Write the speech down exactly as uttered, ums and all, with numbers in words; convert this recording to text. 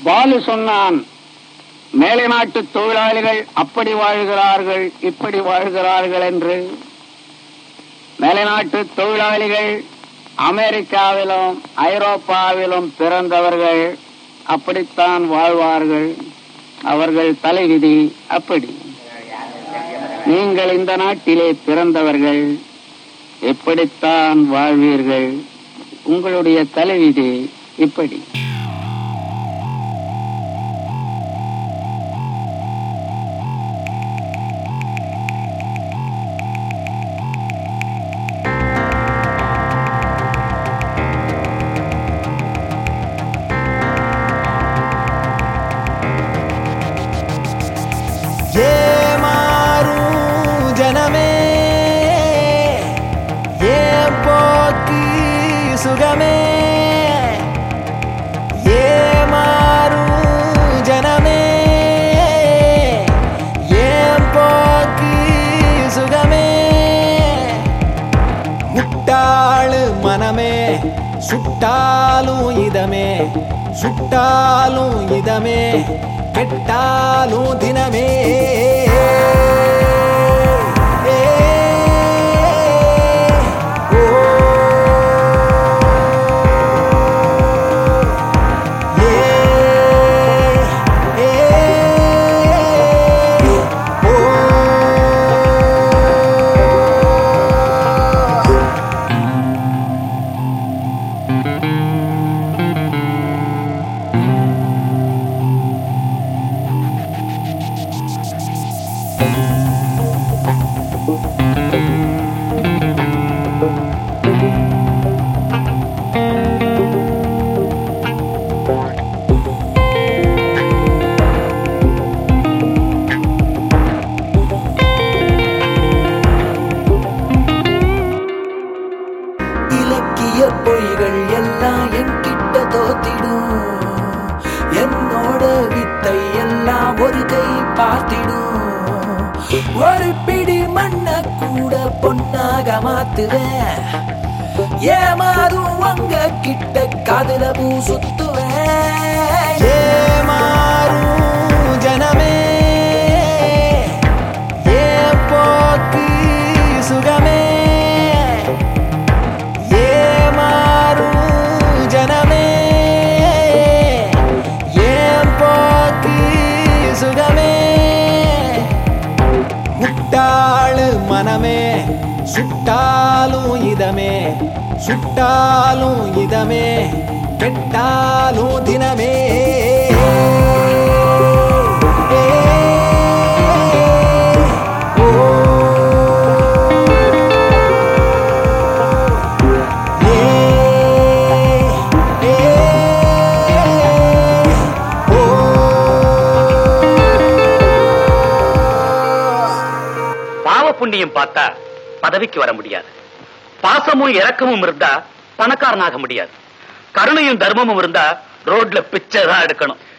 பாலு சொன்னான், மேலை நாட்டு தொழிலாளிகள் அப்படி வாழ்கிறார்கள் இப்படி வாழ்கிறார்கள் என்று. மேலை நாட்டு தொழிலாளிகள் அமெரிக்காவிலும் ஐரோப்பாவிலும் பிறந்தவர்கள் அப்படித்தான் வாழ்வார்கள். அவர்கள் தலைவிதி அப்படி. நீங்கள் இந்த நாட்டிலே பிறந்தவர்கள் எப்படித்தான் வாழ்வீர்கள். உங்களுடைய தலைவிதி இப்படி. சுகமே ஏமாறும் ஜனமே ஏன் போக்கி சுகமே முட்டாளு மனமே சுட்டாலும் இதமே சுட்டாலும் இதமே கெட்டாலும் தினமே பொய்கள் எல்லாம் என்கிட்ட தோத்திடும். என்னோட வித்தை எல்லாம் ஒரு கை பார்த்திடும். ஒரு பிடி மண்ண கூட பொன்னாக மாத்துவேன். ஏமாறும் உங்க கிட்ட காதுல பூ சுத்துவேன். ஏமாறும் ஜனமே ஏன் போக்கு சுகமே முட்டாளு மனமே சுட்டாலும் இதமே சுட்டாலும் இதமே கெட்டாலும் தினமே புண்ணியம் பார்த்தா பதவிக்கு வர முடியாது. பாசமும் இரக்கமும் இருந்தா பணக்காரனாக முடியாது. கருணையும் தர்மமும் இருந்தா ரோட்ல பிச்சை தான் எடுக்கணும்.